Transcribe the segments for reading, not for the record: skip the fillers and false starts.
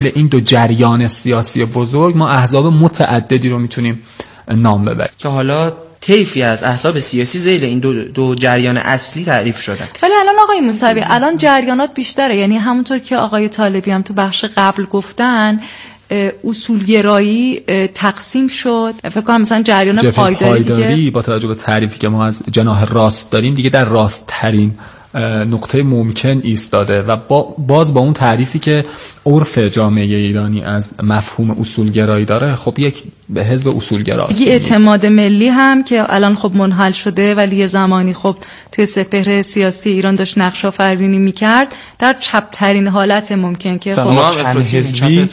این دو جریان سیاسی بزرگ ما احزاب متعددی رو میتونیم نام ببریم که حالا طیفی از احزاب سیاسی ذیل این دو جریان اصلی تعریف شدن. ولی الان آقای موسوی الان جریانات بیشتره، یعنی همونطور که آقای طالبی هم تو بخش قبل گفتن اصولگرایی تقسیم شد. فکر کنم مثلا جریان پایداری با توجه به تعریفی که ما از جناح راست داریم دیگه در راست ترین نقطه ممکن ایستاده و باز با اون تعریفی که عرف جامعه ایرانی از مفهوم اصولگرایی داره، خب یک حزب اصولگراست. یه اعتماد ملی هم که الان خب منحل شده ولی یه زمانی خب توی سپهر سیاسی ایران داشت نقش آفرینی میکرد در چپ ترین حالت ممکن که خب چند حزبی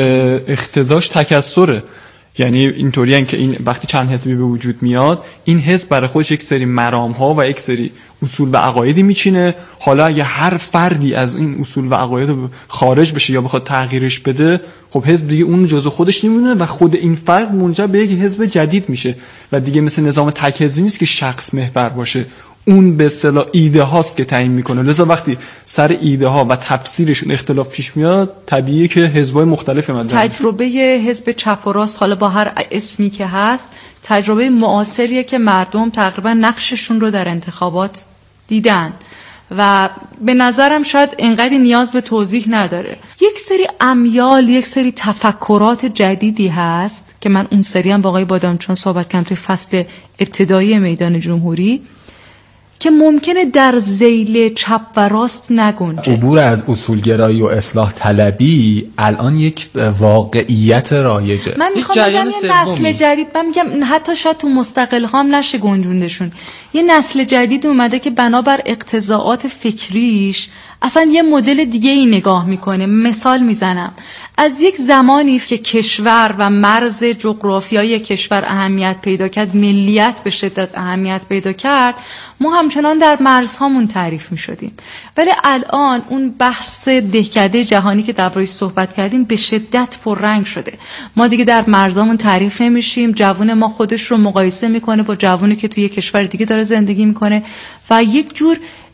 اقتضاش تکثره. یعنی اینطوریه که این وقتی چند حزبی به وجود میاد، این حزب برای خودش یک سری مرام ها و یک سری اصول و عقایدی میچینه. حالا اگه هر فردی از این اصول و عقاید خارج بشه یا بخواد تغییرش بده، خب حزب دیگه اون جزء خودش نمیمونه و خود این فرد منجر به یک حزب جدید میشه و دیگه مثل نظام تک حزبی نیست که شخص محور باشه. اون به اصطلاح ایده هاست که تعیین میکنه. لذا وقتی سر ایده ها و تفسیرشون اختلاف پیش میاد، طبیعیه که حزبای مختلف اومدن. تجربه حزب چپ و راست حالا با هر اسمی که هست تجربه معاصریه که مردم تقریبا نقششون رو در انتخابات دیدن و به نظرم شاید اینقدر نیاز به توضیح نداره. یک سری امیال، یک سری تفکرات جدیدی هست که من اون سری هم با آقای بادامچون صحبت کردم توی فصل ابتدایی میدان جمهوری که ممکنه در ذیل چپ و راست نگنجه. عبور از اصولگرایی و اصلاح طلبی الان یک واقعیت رایجه. من میخوام بگم یه نسل جدید، من میگم حتی شاید تو مستقل هم نشه گنجوندشون، یه نسل جدید اومده که بنابر اقتضاعات فکریش اصلا یه مدل دیگه ای نگاه میکنه. مثال میزنم، از یک زمانی که کشور و مرز جغرافیایی کشور اهمیت پیدا کرد، ملیت به شدت اهمیت پیدا کرد، ما همچنان در مرزهامون تعریف میشدیم. ولی الان اون بحث دهکده جهانی که درباره‌اش صحبت کردیم به شدت پررنگ شده. ما دیگه در مرزهامون تعریف نمیشیم. جوون ما خودش رو مقایسه میکنه با جوونی که توی کشور دیگه داره زندگی میکنه و یک جور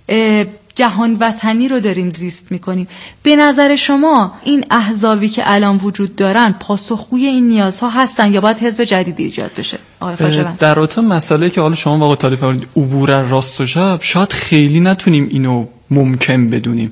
جهان وطنی رو داریم زیست میکنیم. به نظر شما این احزابی که الان وجود دارن پاسخگوی این نیازها هستن یا باید حزب جدیدی ایجاد بشه؟ آقای خواجوند، در رابطه مسئله که حالا شما واقعا تعریف کردید عبور راست و چپ، شاید خیلی نتونیم اینو ممکن بدونیم.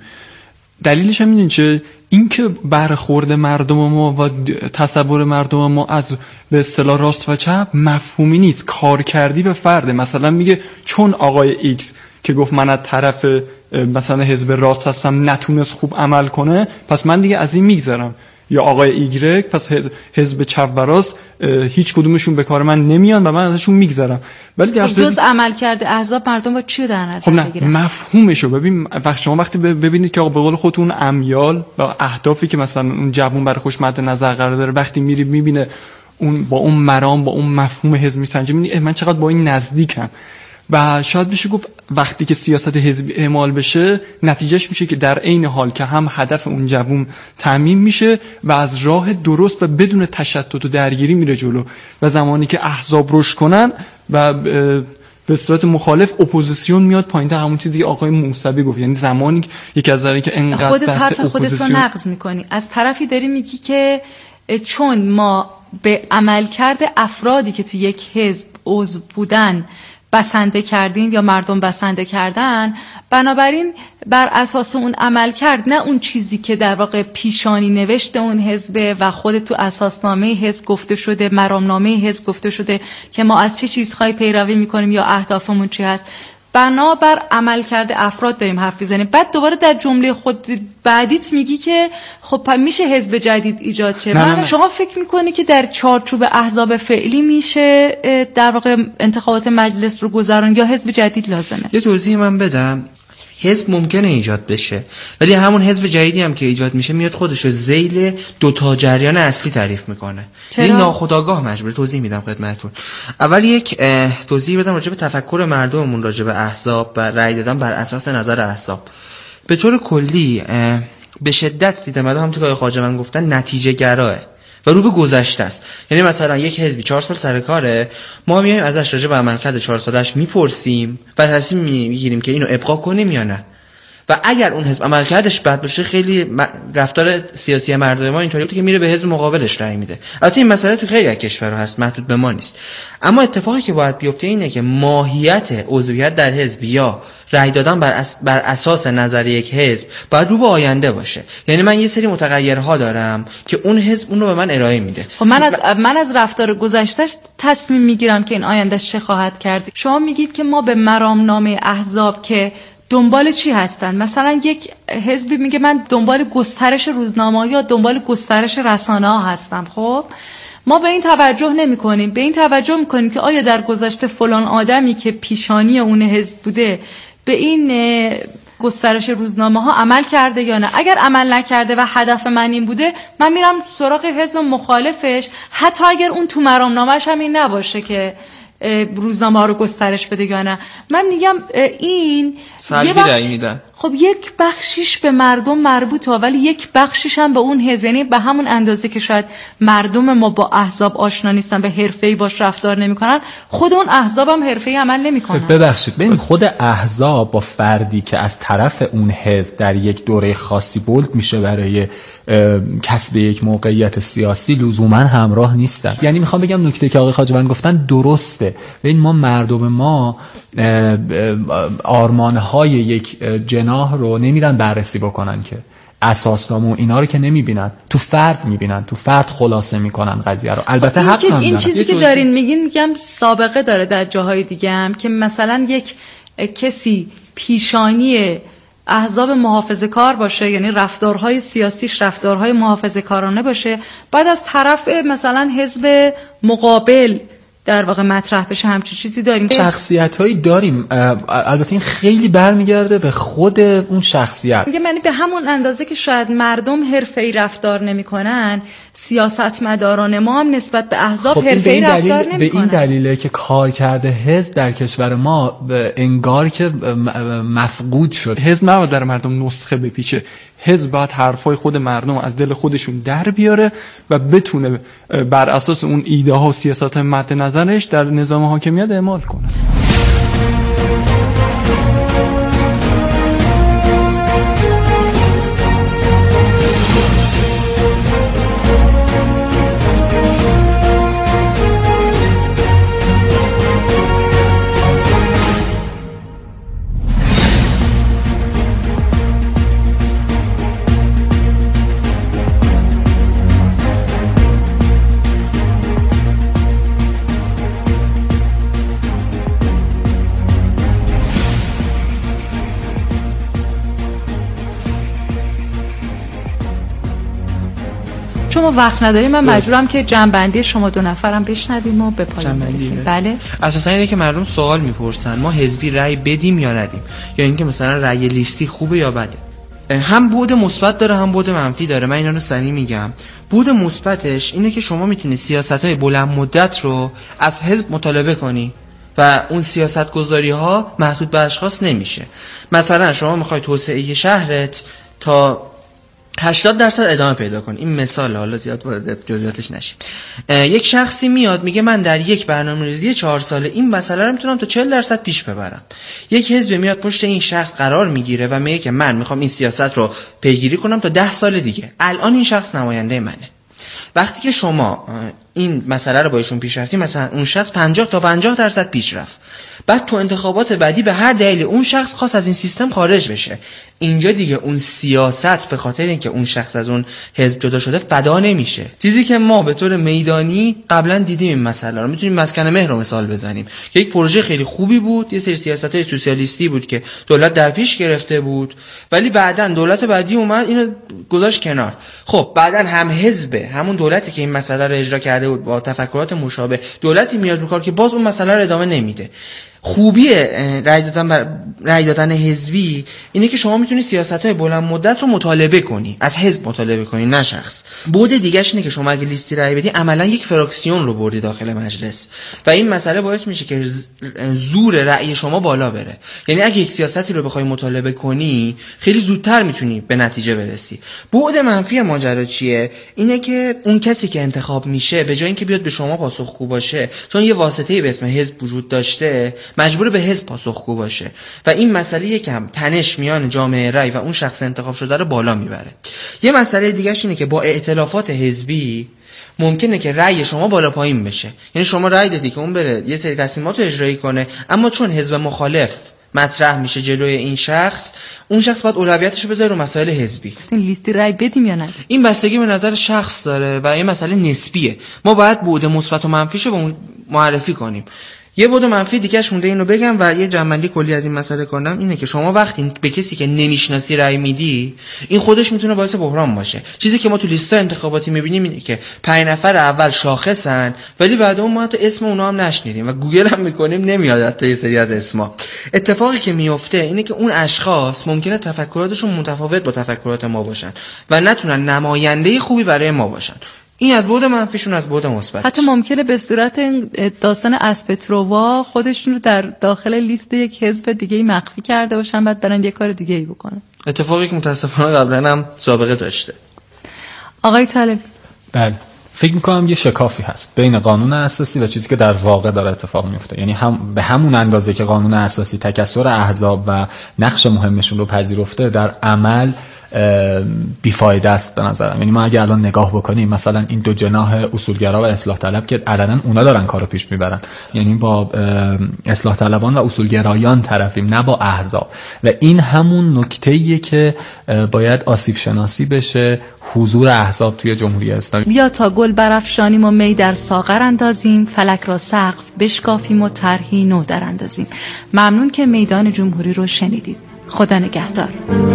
دلیلش هم اینه که اینکه برخورد مردم ما و تصور مردم ما از به اصطلاح راست و چپ مفهومی نیست، کارکردی به فرده. مثلا میگه چون آقای ایکس که گفت من از طرف مثلا حزب راست هستم نتونست خوب عمل کنه، پس من دیگه از این میگذرم. یا آقای ایگرگ، پس حزب چپ و راست هیچ کدومشون به کار من نمیان و من ازشون میگذرم. ولی در جز عمل کرده احزاب مردم با چی در نظر بگیرن؟ مفهومشو ببین. شما وقتی ببینید که آقا به قول خودتون امیال و اهدافی که مثلا اون جوون برای خوش مد نظر قرار داره، وقتی میری میبینه اون با اون مرام با اون مفهوم حزب میسنجه، میبینی من چقدر با این نزدیکم. و شاید بشه گفت وقتی که سیاست حزبی اعمال بشه، نتیجهش میشه که در عین حال که هم هدف اون جوون تامین میشه و از راه درست و بدون تشتت و درگیری میره جلو، و زمانی که احزاب رشد کنن و به صورت مخالف اپوزیسیون میاد پایین‌تر، همون چیزی که آقای موسوی گفت. یعنی زمانی که یکی از داره که انقدر بحث خودت رو نقض میکنی، از طرفی داری میگی که چون ما به عملکرد افرادی که تو یک حزب عضو بودن بسنده کردیم یا مردم بسنده کردن، بنابراین بر اساس اون عمل کرد، نه اون چیزی که در واقع پیشانی نوشته اون حزب و خود تو اساسنامه حزب گفته شده، مرامنامه حزب گفته شده که ما از چه چیزهایی پیروی میکنیم یا اهدافمون چی هست، بنابر عمل کرده افراد داریم حرف بزنیم. بعد دوباره در جمله خود بعدیت میگی که خب میشه حزب جدید ایجاد شه. نه. شما فکر میکنی که در چارچوب احزاب فعلی میشه در واقع انتخابات مجلس رو گذران یا حزب جدید لازمه؟ یه توضیح من بدم. حزب ممکنه ایجاد بشه، ولی همون حزب جدیدی هم که ایجاد میشه میاد خودش ذیل دو تا جریان اصلی تعریف میکنه. این ناخودآگاه مجبوره. توضیح میدم خدمتتون. اول یک توضیح بدم راجع به تفکر مردممون راجع به احزاب و رأی دادن بر اساس نظر احزاب. به طور کلی به شدت دیدم هم تو که آقای خواجوند گفتن نتیجه گراه و رو به گذشته است. یعنی مثلا یک حزبی 4 سال سر کاره، ما میایم ازش راجع به عملکرد 4 سالش میپرسیم و تصمیم میگیریم که اینو ابقا کنیم یا نه. و اگر اون حزب عملکردش بد باشه، خیلی رفتار سیاسی مردم ما اینطوری بوده که میره به حزب مقابلش رأی میده. البته این مسئله تو خیلی از کشورها هست، محدود به ما نیست. اما اتفاقی که باید بیفته اینه که ماهیت عضویت در حزب یا رأی دادن بر اساس نظر یک حزب باید رو به آینده باشه. یعنی من یه سری متغیرها دارم که اون حزب اون رو به من ارائه میده. خب من از رفتار گذشتهش تصمیم میگیرم که این آینده چه خواهد کرد. شما میگید که ما به مرامنامه احزاب که دنبال چی هستن؟ مثلا یک حزبی میگه من دنبال گسترش روزنامه‌ها یا دنبال گسترش رسانه‌ها هستم. خب ما به این توجه نمی کنیم. به این توجه میکنیم که آیا در گذشته فلان آدمی که پیشانی اون حزب بوده به این گسترش روزنامه‌ها عمل کرده یا نه. اگر عمل نکرده و هدف من این بوده، من میرم سراغ حزب مخالفش، حتی اگر اون تو مرامنامه‌اش هم این نباشه که روزنامه رو گسترش بده یا نه. من میگم این خب یک بخشیش به مردم مربوطه، ولی یک بخشیش هم به اون حزب. یعنی به همون اندازه که شاید مردم ما با احزاب آشنا نیستن، به حرفه‌ای باش رفتار نمی‌کنن، خود اون احزاب هم حرفه‌ای عمل نمی‌کنن. ببخشید، ببین خود احزاب با فردی که از طرف اون حزب در یک دوره خاصی بولد میشه برای کسب یک موقعیت سیاسی لزوما همراه نیستن. یعنی میخوام بگم نکته که آقای خواجوان گفتن درسته. ببین ما مردم ما آرمان‌های یک جناح رو نمیرن بررسی بکنن، که اساسنامه و اینا رو که نمیبینن، تو فرد میبینن، تو فرد خلاصه میکنن قضیه رو. البته حق هم این چیزی که دارین میگم سابقه داره در جاهای دیگه هم، که مثلا یک کسی پیشانی احزاب محافظه کار باشه، یعنی رفتارهای سیاسیش رفتارهای محافظه کارانه باشه، بعد از طرف مثلا حزب مقابل در واقع مطرح بشه. همچین چیزی داریم، شخصیتایی داریم. البته این خیلی برمیگرده به خود اون شخصیت. میگم یعنی به همون اندازه که شاید مردم حرفه‌ای رفتار نمیکنن، سیاستمداران ما هم نسبت به احزاب حرفه‌ای رفتار نمیکنن. به این دلیله که کارکرد حزب در کشور ما انگار که مفقود شد. حزب نباید در مردم نسخه بپیچه. حزب باید حرفای خود مردم از دل خودشون در بیاره و بتونه بر اساس اون ایده ها و سیاست مد نظرش در نظام حاکمیت اعمال کنه. چون ما وقت نداریم، من مجبورم که جنبندی شما دو نفرم بشنویم و به پایان برسیم. بله. اساسا اینه که مردم سوال میپرسن ما حزبی رأی بدیم یا ندیم، یا اینکه مثلا رأی لیستی خوبه یا بده. هم بعد مثبت داره هم بعد منفی داره. من اینا رو سریع میگم. بعد مثبتش اینه که شما میتونی سیاست‌های بلند مدت رو از حزب مطالبه کنی و اون سیاست گذاری ها محدود به اشخاص نمیشه. مثلا شما میخوای توسعه شهرت تا 80% ادامه پیدا کن. این مثال، حالا زیاد وارد جزئیاتش نشیم. یک شخصی میاد میگه من در یک برنامه‌ریزی 4 ساله این مسئله رو میتونم تا 40% پیش ببرم. یک حزب میاد پشت این شخص قرار میگیره و میگه که من میخوام این سیاست رو پیگیری کنم تا 10 سال دیگه. الان این شخص نماینده منه. وقتی که شما این مسئله رو با ایشون پیش رفتیم، مثلا اون شخص 50 تا 50% پیش رفت، بعد تو انتخابات بعدی به هر دلیل اون شخص خواست از این سیستم خارج بشه، اینجا دیگه اون سیاست به خاطر اینکه اون شخص از اون حزب جدا شده فدا نمیشه. چیزی که ما به طور میدانی قبلا دیدیم این مسئله رو. میتونیم مسکن مهر رو مثال بزنیم که یک پروژه خیلی خوبی بود، یه سری سیاست‌های سوسیالیستی بود که دولت در پیش گرفته بود، ولی بعداً دولت بعدی اومد اینو گذاشت کنار. خب بعداً هم حزب همون دولتی که این مسئله رو اجرا کرده بود با تفکرات مشابه دولتی میاد رو کار که باز اون مسئله رو ادامه نمیده. خوبی رأی دادن حزبی اینه که شما میتونی سیاست‌های بلند مدت رو مطالبه کنی، از حزب مطالبه کنی نه شخص. بعد دیگه‌اش اینه که شما اگه لیستی رأی بدی عملاً یک فراکسیون رو بردی داخل مجلس و این مسئله باعث میشه که زور رأی شما بالا بره. یعنی اگه یک سیاستی رو بخوای مطالبه کنی خیلی زودتر میتونی به نتیجه برسی. بعد منفی ماجرا چیه؟ اینه که اون کسی که انتخاب میشه به جای اینکه بیاد به شما پاسخگو باشه، چون یه واسطه‌ای به اسم حزب وجود داشته، مجبور به حزب پاسخگو باشه و این مسئله یکم تنش میان جامعه رأی و اون شخص انتخاب شده رو بالا میبره. یه مسئله دیگه‌ش اینه که با ائتلافات حزبی ممکنه که رأی شما بالا پایین بشه. یعنی شما رأی دادی که اون بره یه سری تصمیمات رو اجرایی کنه، اما چون حزب مخالف مطرح میشه جلوی این شخص، اون شخص باید اولویتشو بذاره رو مسائل حزبی. این لیستی رأی بدیم یا نه؟ این بستگی به نظر شخص داره و این مسئله نسبیه. ما باید بعد مثبت و منفیشو معرفی کنیم. یه بعد منفی دیگه‌اش مونده اینو بگم و یه جمع‌بندی کلی از این مسئله کنم، اینه که شما وقتی به کسی که نمیشناسی رأی میدی، این خودش میتونه باعث بحران باشه. چیزی که ما تو لیست‌های انتخاباتی میبینیم اینه که 5 نفر اول شاخصن ولی بعد اون ما حتی اسم اونا هم نشنیدیم و گوگل هم میکنیم نمیاد حتی یه سری از اسما. اتفاقی که میفته اینه که اون اشخاص ممکنه تفکراتشون متفاوت با تفکرات ما باشن و نتونن نماینده خوبی برای ما باشن. این از بعد منفیشون، از بعد مثبت. حتی ممکنه به صورت داستان اسپترووا خودشون رو در داخل لیست یک حزب دیگه مخفی کرده باشن، بعد برن یه کار دیگه ای بکنن. اتفاقی که متاسفانه قبلا هم سابقه داشته. آقای طالب. بله، فکر میکنم یه شکافی هست بین قانون اساسی و چیزی که در واقع داره اتفاق میفته. یعنی هم به همون اندازه که قانون اساسی تکثر احزاب و نقش مهمشون رو پذیرفته، در عمل بیفایده است به نظرم. یعنی ما اگه الان نگاه بکنیم مثلا این دو جناح اصولگرا و اصلاح طلب که علنا اونا دارن کارو پیش میبرن، یعنی با اصلاح طلبان و اصولگرایان طرفیم، نه با احزاب، و این همون نکته‌ایه که باید آسیب شناسی بشه حضور احزاب توی جمهوری اسلامی. بیا تا گل برافشانیم و می در ساغر اندازیم، فلک را سقف بشکافیم و طرحی نو در اندازیم. ممنون که میدان جمهوری رو شنیدید. خدا نگهدار.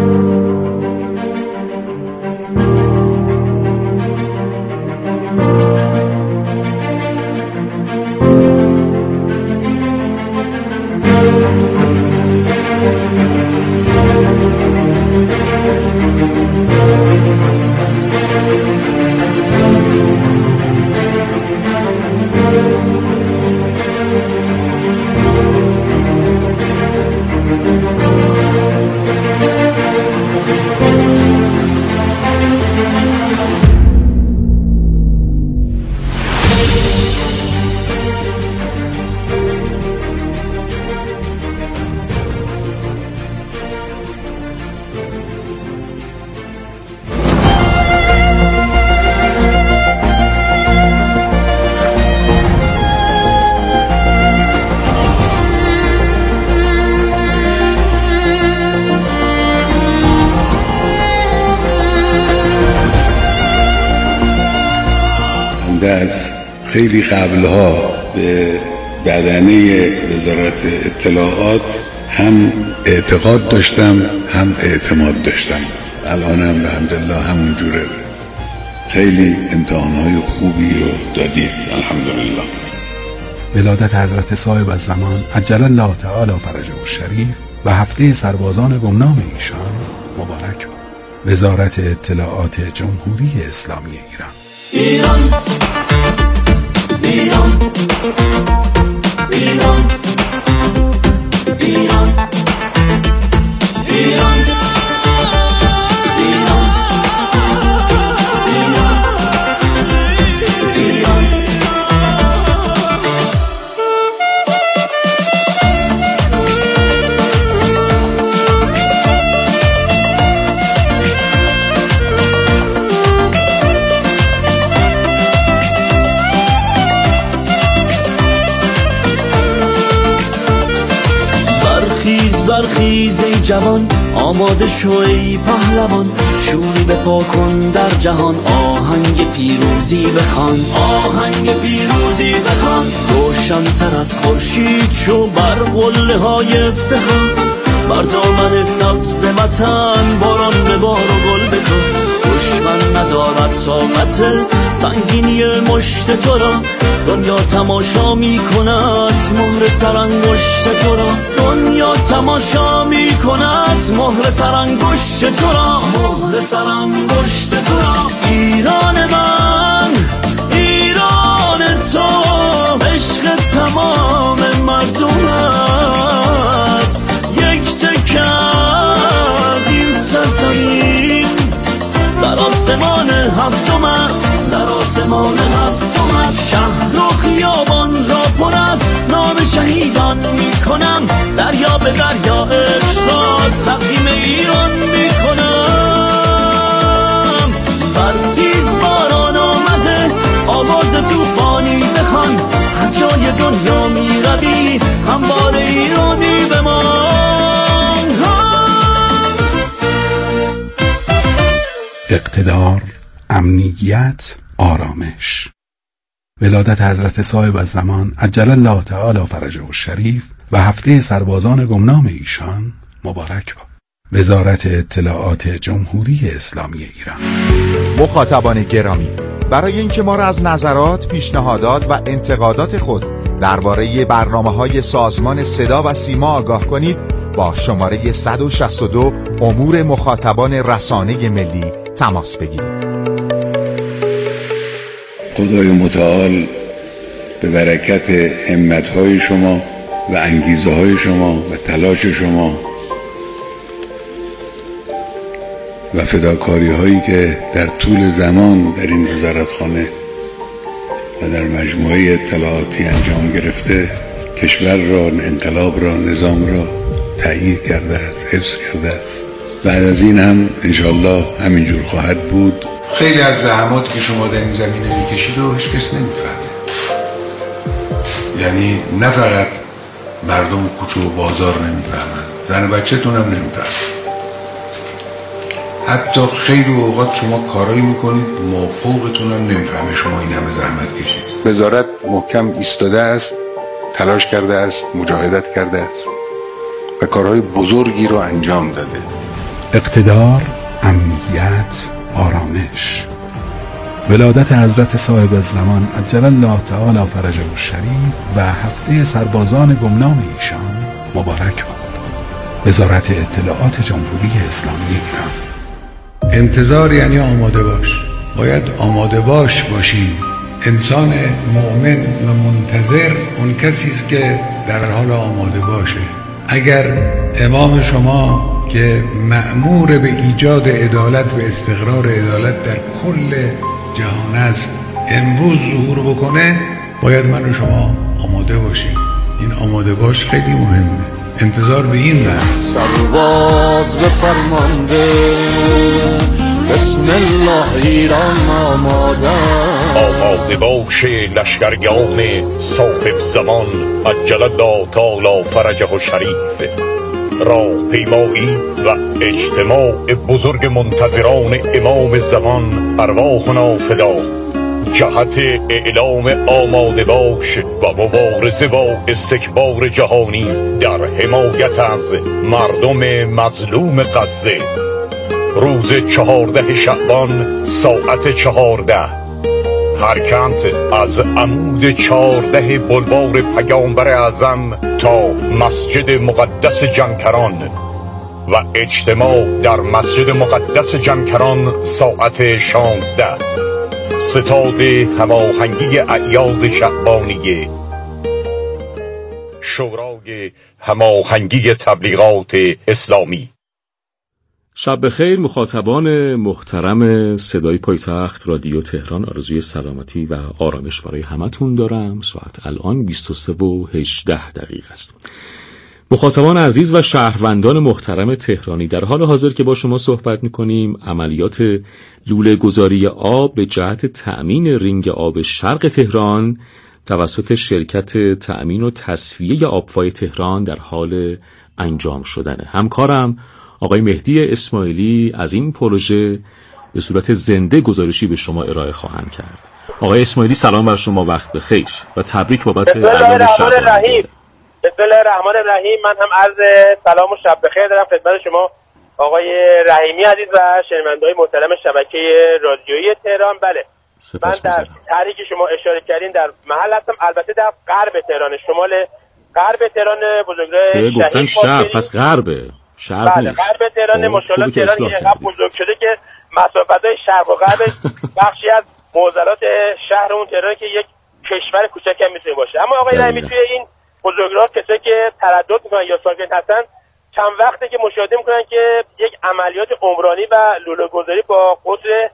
از خیلی قبلها به بدنه وزارت اطلاعات هم اعتقاد داشتم هم اعتماد داشتم. الانم الحمدلله همون جوره. خیلی امتحانهای خوبی رو دادید الحمدلله. ولادت حضرت صاحب الزمان عجل الله تعالی فرجه الشریف و هفته سربازان گمنام ایشان مبارک باد. وزارت اطلاعات جمهوری اسلامی ایران. ایران ایران ایران ایران ایران برخیز ای جوان، آماده شو ای پهلوان، شوری بپا کن در جهان، آهنگ پیروزی بخوان، آهنگ پیروزی بخوان، روشن‌تر از خورشید شو بر قله های افتخار، بر دامن سبز وطن باران ببار و گل بکن، دشمن ندارد طاقت سنگینی مشت تو را، دنیا تماشا می کند مهر سرانگشت تو را، دنیا تماشا می کند مهر سرانگشت تو را، مهر سرانگشت تو را. ایران من، ایران تو، عشق تمام مردم است، یک تکه از این سرزمین در آسمان هفتم است، در آسمان هفتم است. شهر و خیابان را پر از نام شهیدان می میکنم، دریا به دریا عشقات تقدیم ایران میکنم. برخیز باران آمده، آواز توفانی بخوان، هر جای دنیا میروی هموار ایرانی بمان. اقتدار، امنیت، آرامش. ولادت حضرت صاحب الزمان عجل الله تعالی فرجه الشریف و هفته سربازان گمنام ایشان مبارک باد. وزارت اطلاعات جمهوری اسلامی ایران. مخاطبان گرامی، برای اینکه ما را از نظرات، پیشنهادات و انتقادات خود درباره برنامه‌های سازمان صدا و سیما آگاه کنید، با شماره 162 امور مخاطبان رسانه ملی تماس بگیرید. خدای متعال به برکت همت‌های شما و انگیزه‌های شما و تلاش شما و فداکاری‌هایی که در طول زمان در این وزارتخانه و در مجموعه اطلاعاتی انجام گرفته، کشور را، انقلاب را، نظام را تأیید کرده است، حفظ کرده است. بعد از این هم انشالله همینجور خواهد بود. خیلی از زحماتی که شما در این زمینه میکشید و هیچ کس نمیفهمه. یعنی نه فقط مردم کوچه و بازار نمیفهمن، زن بچه‌تون هم نمیفهمن. حتی خیلی اوقات شما کارایی میکنید مافوقتون هم نمیفهمه شما این همه زحمت کشید. وزارت محکم ایستاده است، تلاش کرده است، مجاهدت کرده است و کارهای بزرگی رو انجام داده. اقتدار، امنیت، آرامش. ولادت حضرت صاحب الزمان عجل الله تعالی فرجه الشریف و هفته سربازان گمنام ایشان مبارک باد. وزارت اطلاعات جمهوری اسلامی ایران. انتظار یعنی آماده باش. باید آماده باشیم. انسان مؤمن و منتظر اون کسی است که در حال آماده باشه. اگر امام شما که مأمور به ایجاد عدالت و استقرار عدالت در کل جهان است امروز ظهور بکنه، باید من و شما آماده باشیم. این آماده باش خیلی مهمه. انتظار به این است. سرباز به فرمانده، بسم الله ایران آماده باشه لشکرگاه صاحب زمان عجل الله تعالی فرجه الشریف. راه پیمایی و اجتماع بزرگ منتظران امام زمان ارواحنا فدا، جهت اعلام آماده باش و مبارزه با استکبار جهانی در حمایت از مردم مظلوم غزه. روز 14 شعبان ساعت 14 حرکت از عمود 14 بلوار پیامبر اعظم تا مسجد مقدس جنکران و اجتماع در مسجد مقدس جنکران ساعت 16. ستاد هماهنگی اعیاد شعبانیه، شورای هماهنگی تبلیغات اسلامی. شب بخیر مخاطبان محترم صدای پایتخت رادیو تهران. آرزوی سلامتی و آرامش برای همتون دارم. ساعت الان 23:18 است. مخاطبان عزیز و شهروندان محترم تهرانی، در حال حاضر که با شما صحبت می‌کنیم عملیات لوله گذاری آب به جهت تأمین رینگ آب شرق تهران توسط شرکت تأمین و تصفیه آبفای تهران در حال انجام شدنه. همکارم آقای مهدی اسماعیلی از این پروژه به صورت زنده گزارشی به شما ارائه خواهند کرد. آقای اسماعیلی سلام بر شما، وقت بخیر و تبریک بابت اعلام شب. بسم الله الرحمن الرحیم. من هم عرض سلام و شب بخیر دارم خدمت شما آقای رحیمی عزیز و شنونده‌های محترم شبکه رادیویی تهران. بله، من در طریقی که شما اشاره کردین در محل هستم، البته در غرب تهران، شمال غرب تهران بزرگراه گفتن شرق، پس غربه، شرق بله، نیست. غرب تهران ماشاءالله تهران اینقدر بزرگ شده که مسافت‌های شرق و غربش بخشی از معضلات شهر اون تهران که یک کشور کوچک هم میتونه باشه. اما آقای رحیمی توی این بزرگراه کسایی که تردد میکنن یا ساکن هستن چند وقته که مشاهده میکنن که یک عملیات عمرانی و لوله گذاری با قطر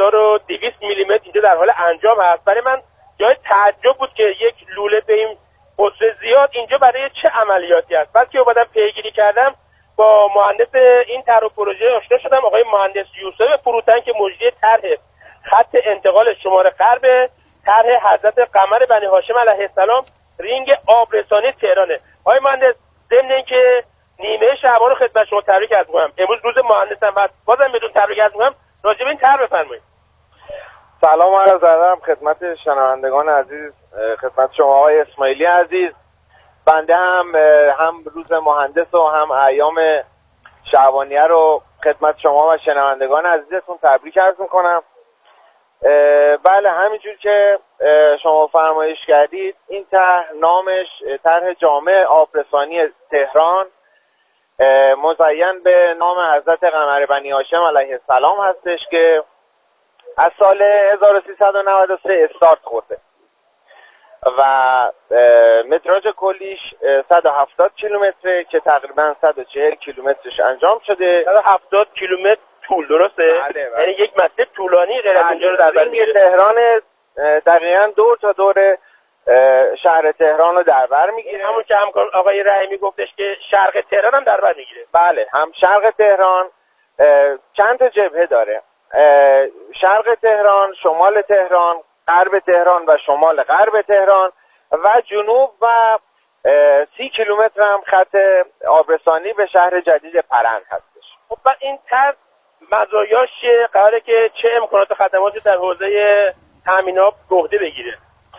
1200 میلیمتر اینجا در حال انجام هست. برای من جای تعجب بود که یک لوله به این قطر زیاد اینجا برای چه عملیاتی است. بعد که اومدم پیگیری کردم با مهندس این طرح و پروژه آشنا شدم، آقای مهندس یوسف فروتن که مجری طرح خط انتقال شمال غرب طرح حضرت قمر بنی هاشم علیه السلام رینگ آبرسانی تهرانه. آقای مهندس ضمن اینکه نیمه شعبان رو خدمت شما تبریک عرض می‌کنم، امروز روز مهندسم هست، بازم بدون تبریک عرض می‌کنم، راجع به این طرح بفرمایید. سلام عرض ادب خدمت شنوندگان عزیز، خدمت شما آقای اسماعیلی عزیز. بنده هم روز مهندس و هم ایام شعبانیه رو خدمت شما و شنوندگان عزیزتون تبریک عرض میکنم. بله همینجور که شما فرمایش کردید این طرح نامش طرح جامع آبرسانی تهران مزین به نام حضرت قمر بنی هاشم علیه السلام هستش که از سال 1393 استارت خورده و متراژ کلیش 170 کیلومتره که تقریبا 140 کیلومترش انجام شده. 170 کیلومتر طول، درسته؟ یعنی یک مسیر طولانی غیر از اینجا رو در بر میگیره. تهران دقیقاً دور تا دور شهر تهران رو در بر میگیره. همون که همکار آقای رحیمی گفتش که شرق تهران هم در بر میگیره. بله، هم شرق تهران چند تا جبهه داره، شرق تهران، شمال تهران، غرب تهران و شمال غرب تهران و جنوب و 30 کیلومتر هم خط آبرسانی به شهر جدید پرند هستش. خب این طرح مزایاش قراره که چه امکانات و خدماتی در حوزه تامین آب به عهده بگیره؟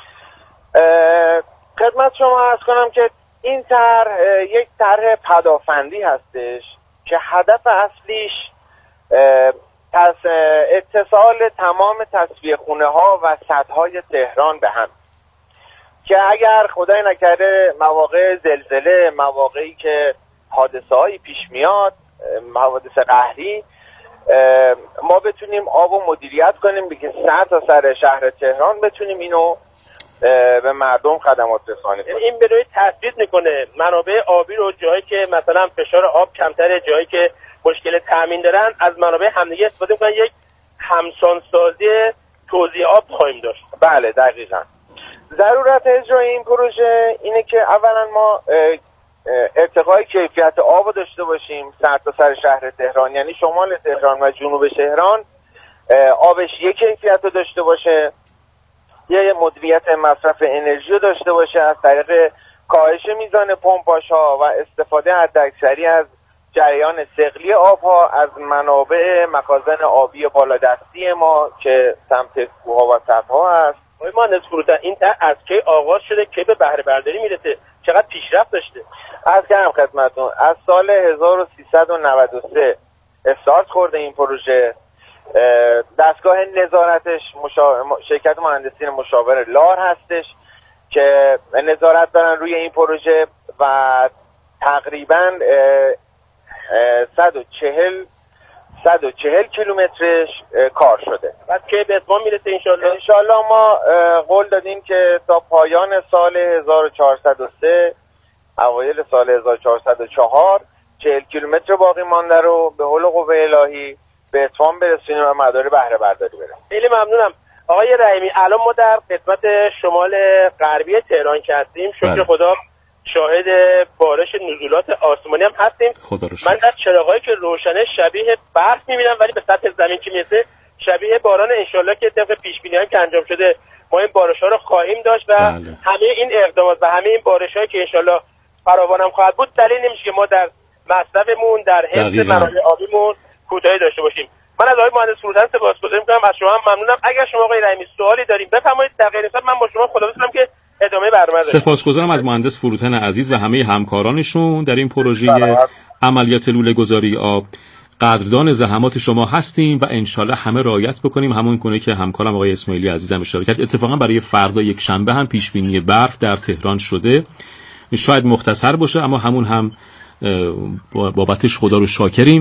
خدمت شما عرض کنم که این طرح یک طرح پدافندی هستش که هدف اصلیش اتصال تمام تصفیه خونه ها و سدهای تهران به هم، که اگر خدای نکرده مواقع زلزله، مواقعی که حادثه هایی پیش میاد، حوادث قهری، ما بتونیم آب و مدیریت کنیم که سر تا سر شهر تهران بتونیم اینو به مردم خدمات رسانی کنیم. این به نوعی تثبیت میکنه منابع آبی رو، جایی که مثلا فشار آب کمتره، جایی که مشکل تامین دارن، از منابع همدیگه استفاده میکنن، یک همسانسازی توزیع آب خواهیم داشت. بله دقیقاً. ضرورت اجرای این پروژه اینه که اولا ما ارتقای کیفیت آب داشته باشیم سر تا سر شهر تهران، یعنی شمال تهران و جنوب تهران آبش یک کیفیت رو داشته باشه، یه مدیریت مصرف انرژی رو داشته باشه از طریق کاهش میزان پمپاژها و استفاده حداکثری از جریان ثقلی آبها از منابع مخازن آبی بالادستی ما که سمت کوهها و سدها هست. مهندس فروتن این طرح از کی آغاز شده که به بهره برداری میرسه؟ چقدر پیشرفت داشته؟ عرض کردم خدمتتون از سال 1393 استارت خورده این پروژه. دستگاه نظارتش شرکت مهندسین مشاور لار هستش که نظارت دارن روی این پروژه و تقریبا 140 کیلومترش کار شده. بعد که به اتمام میرسه انشالله؟ انشالله ما قول دادیم که تا پایان سال 1403 اوایل سال 1404 40 کیلومتر باقی مانده رو به حول قوه الهی به اتمام برسونیم و مدار بهره برداری بریم. خیلی ممنونم آقای رحیمی. الان ما در خدمت شمال غربی تهران که هستیم، شکر خدا شاهد بارش نزولات آسمانی هم هستیم. من در چراغایی که روشنه شبیه برف میبینم، ولی به سطح زمین که میرسه شبیه باران. انشالله که طبق پیش بینی هم که انجام شده ما این بارش ها رو خواهیم داشت و همه این اقدامات و همه این بارش هایی که انشالله فراوان هم خواهد بود دلیل نمیشه که ما در مصرفمون، در حفظ منابع آبیمون کوتاهی داشته باشیم. من از آقای مهندس فروتن سپاسگزاری می‌کنم، از شما هم ممنونم. اگر شما آقای رحیمی سوالی داریم بفرمایید. در غیر صورت من با شما خداحافظی می‌کنم که ادامه برنامه داریم. سپاسگزارم از مهندس فروتن عزیز و همه همکارانشون در این پروژه عملیات لوله‌گذاری آب. قدردان زحمات شما هستیم و انشالله همه رعایت بکنیم، همون گونه که همکارم آقای اسماعیلی عزیزم اشاره کرد. اتفاقا برای فردا یک شنبه هم پیش بینی برف در تهران شده، شاید مختصر باشه اما همون هم بابتش خدا رو شاکریم.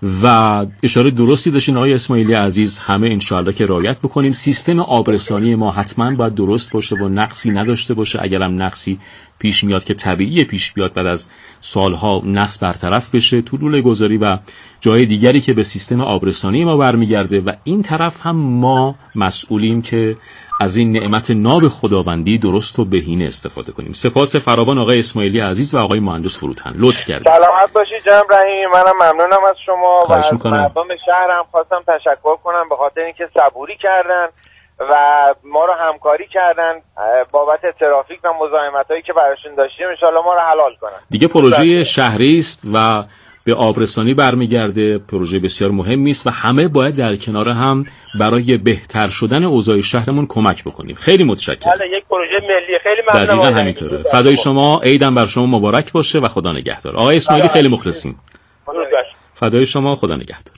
و اشاره درستی داشتین آقای اسماعیلی عزیز، همه انشاءالله که رعایت بکنیم. سیستم آبرسانی ما حتما باید درست باشه و نقصی نداشته باشه. اگرم نقصی پیش میاد که طبیعیه پیش بیاد، بعد از سالها نقص برطرف بشه تو لوله گذاری و جای دیگری که به سیستم آبرسانی ما برمیگرده و این طرف هم ما مسئولیم که از این نعمت ناب خداوندی درست و بهینه استفاده کنیم. سپاس فراوان آقای اسماعیلی عزیز و آقای مهندس فروتن، لطف کردید. سلامت باشید جناب رحیمی. منم ممنونم از شما و از مردم شهرم خواستم تشکر کنم به خاطر اینکه صبوری کردن و ما رو همکاری کردن بابت ترافیک و مزاحمتایی که براشون داشتیم. ان شاءالله ما رو حلال کنن. دیگه پروژه شهری است و به آبرسانی برمیگرده، پروژه بسیار مهمی است و همه باید در کنار هم برای بهتر شدن اوضاع شهرمون کمک بکنیم. خیلی متشکرم. بله، یک پروژه ملی. خیلی ممنونم. دقیقاً همینطوره. فدای شما، عیدم بر شما مبارک باشه و خدا نگهدار. آقای اسماعیلی خیلی مخلصیم. فدای شما، خدا نگهدار.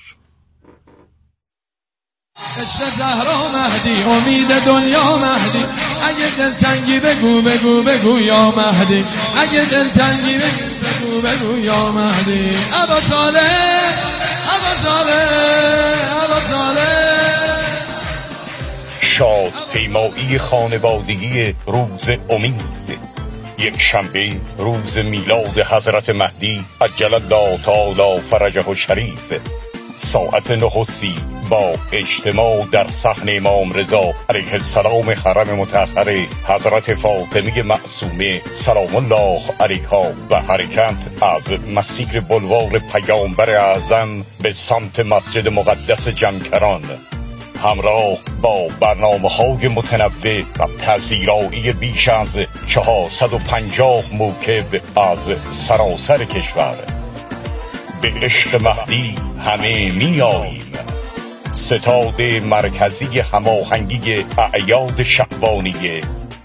عشق زهرا مهدی، امید دنیا مهدی، اگه دلتنگی بگو بگو بگو یا مهدی، اگه دلتنگی بگو بگو یا مهدی. ابا صالح ابا صالح ابا صالح. شاد پیمایی خانوادگی روز امید، یک شنبه روز میلاد حضرت مهدی عجل الله تعالی فرجه الشریف، ساعت نخستی با اجتماع در صحن امام رضا علیه السلام حرم مطهر حضرت فاطمه معصومه سلام الله علیها و حرکت از مسیر بلوار پیامبر اعظم به سمت مسجد مقدس جمکران، همراه با برنامه‌های متنوع و پذیرایی بیش از 450 موکب از سراسر کشور. به عشق مهدی همه می آییم. ستاد مرکزی هماهنگی اعیاد شعبانیه،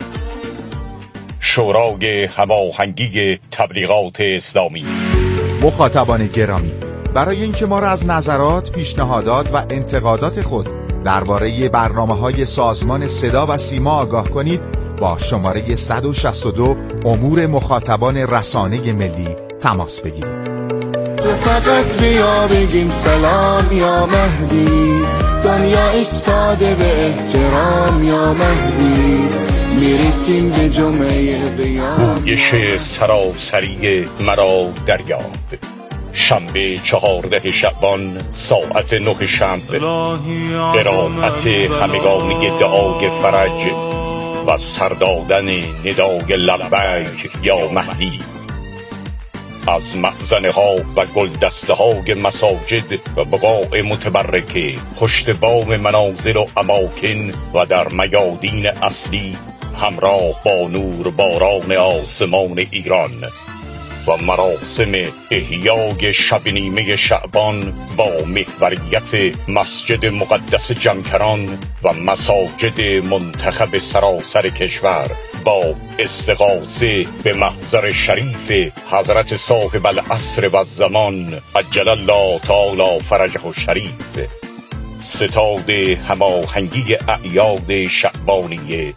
شورای هماهنگی تبلیغات اسلامی. مخاطبان گرامی، برای اینکه ما را از نظرات، پیشنهادات و انتقادات خود درباره برنامه‌های سازمان صدا و سیما آگاه کنید، با شماره 162 امور مخاطبان رسانه ملی تماس بگیرید. تو فقط بیا بگیم سلام یا مهدی، دنیا استاده به احترام یا مهدی، میرسیم به جمعه قیام. گویش سراسری مرا دریاب، شنبه 14 شعبان ساعت 9 شب، قرائت همگانی دعای فرج و سردادن ندای لبیک یا مهدی از مأذنه ها و گلدسته های مساجد و بقاع متبرکه، پشت بام منازل و اماکن و در میادین اصلی، همراه با نور باران آسمان ایران و مراسم احیای شب نیمه شعبان با محوریت مسجد مقدس جمکران و مساجد منتخب سراسر کشور، با استغاثه به محضر شریف حضرت صاحب العصر و الزمان عجل الله تعالی فرجه الشریف. ستاد هماهنگی اعیاد شعبانیه،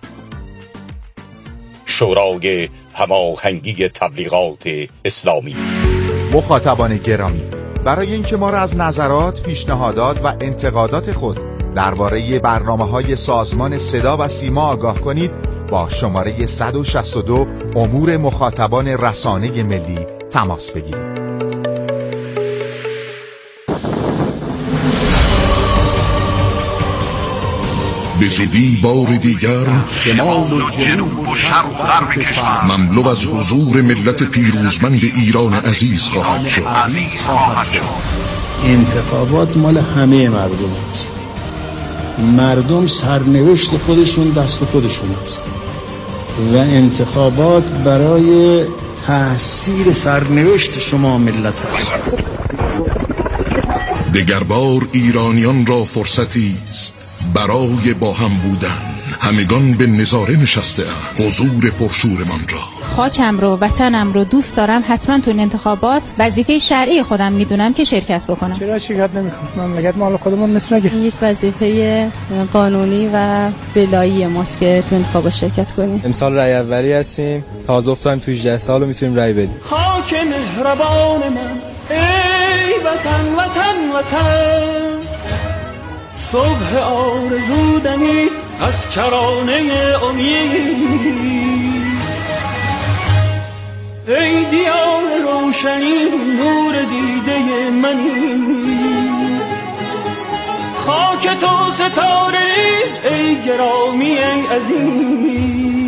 شورای هماهنگی تبلیغات اسلامی. مخاطبان گرامی، برای اینکه ما را از نظرات، پیشنهادات و انتقادات خود درباره برنامه‌های سازمان صدا و سیما آگاه کنید، با شماره 162 امور مخاطبان رسانه ملی تماس بگیرید. به زودی بار دیگر شمال و جنوب و شرق و غرب کشور مملو از حضور ملت پیروزمند ایران عزیز خواهد شد. انتخابات مال همه مردم است. مردم سرنوشت خودشون دست خودشون است و انتخابات برای تأثیر سرنوشت شما ملت است. دگربار ایرانیان را فرصتی است برای با هم بودن. همگان به نظاره نشسته اند حضور پرشورمان را. خاکم رو، وطنم رو دوست دارم. حتما تو این انتخابات وظیفه شرعی خودم میدونم که شرکت بکنم. چرا شرکت نمیکنم؟ مملکت مال خودمون نیست مگه؟ یک وظیفه قانونی و ولایی ماست که تو انتخابات شرکت کنیم. امسال رای اولی هستیم. تازه افتادیم تو 18 سال میتونیم رای بدیم. خاک مهربان من ای وطن وطن وطن، صبح آرزودنی از کرانه امید. ای دیار روشنی نور دیده منی، خاک تو ستاره ریز ای گرامی ای عزیز.